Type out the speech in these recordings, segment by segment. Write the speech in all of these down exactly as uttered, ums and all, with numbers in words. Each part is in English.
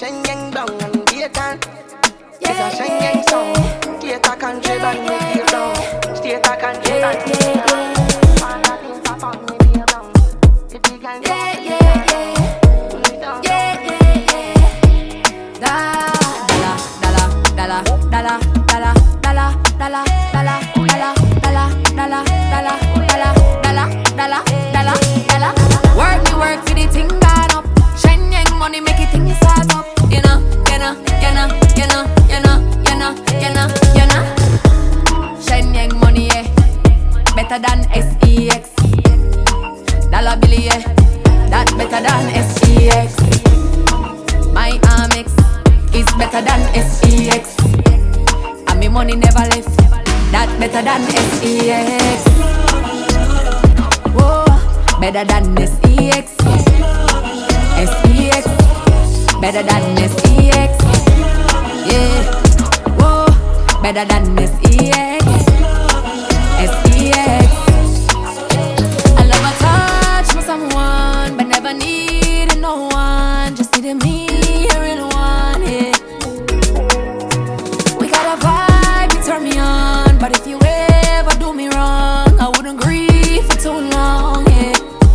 Shen Yang Dong and Dayton. It's a Shen Yang song. State a country band me feel down. State a country band me feel down. Man that is a fun me feel down. If you can go, Yeah, yeah, yeah. Yeah, yeah, yeah. Dollar, dollar, dollar, dollar, dollar, dollar, dollar, dollar, dollar, dollar, dollar, dollar, dollar, dollar, dollar, dollar, dollar. Work me work for the thing gone up. Shen Yang money make it thing start up. You know, you know, you know, you know, you know, you know, you know, you know. Shen Yang money, yeah, better than S E X. Dollar bill, yeah, that better than S E X. My Amex is better than S E X. And me money never left. That better than S E X. Whoa, better than S E X. S E X, better than S E X. Yeah, whoa, better than S E X. S E X. I love a touch with someone, but never needed no one. Just needed me here in one, yeah. We got a vibe, you turn me on. But if you ever do me wrong, I wouldn't grieve for too long, yeah.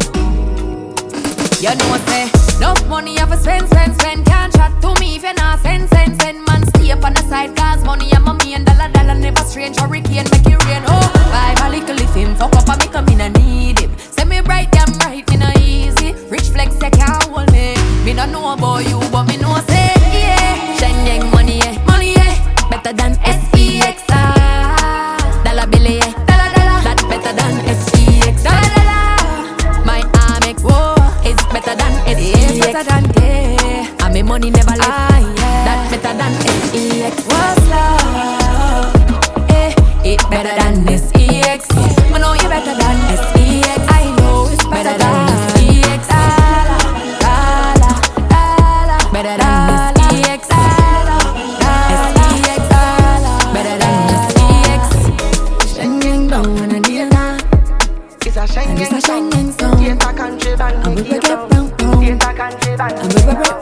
You know what say? Enough money I for spend, spend, spend. Can't chat to me if you not send, send, send. Man, stay up on the side, cause money I'm a million dollar, dollar never strange. Hurricane make it rain, oh. Vibe a little if him fuck up, I make him in a need him. Say me bright, damn right, me no easy. Rich flex, you can't hold me. Me no know about you, but me know say, yeah. Shen Yang money, yeah, money, yeah, better than S E X, ah. Dollar bill, yeah, dollar, dollar, that better than S E X, dollar, dollar. My Amex, whoa, it's better than S E X, better than yeah. And me money never left, ah, yeah. That better than S E X. What's love? Eh, it better than S E X. I know you better than S E X. I know it's better than S E X. Dollar, dollar, dollar, better than S E X. Dollar, dollar, S E X. Dollar, better than S E X. Shen Yang Dong and Dayton. It's a Shen And it's Yang a Shen song. Yang song. State a country band And me we feel break down. it down, down. State a country band And me we feel break down.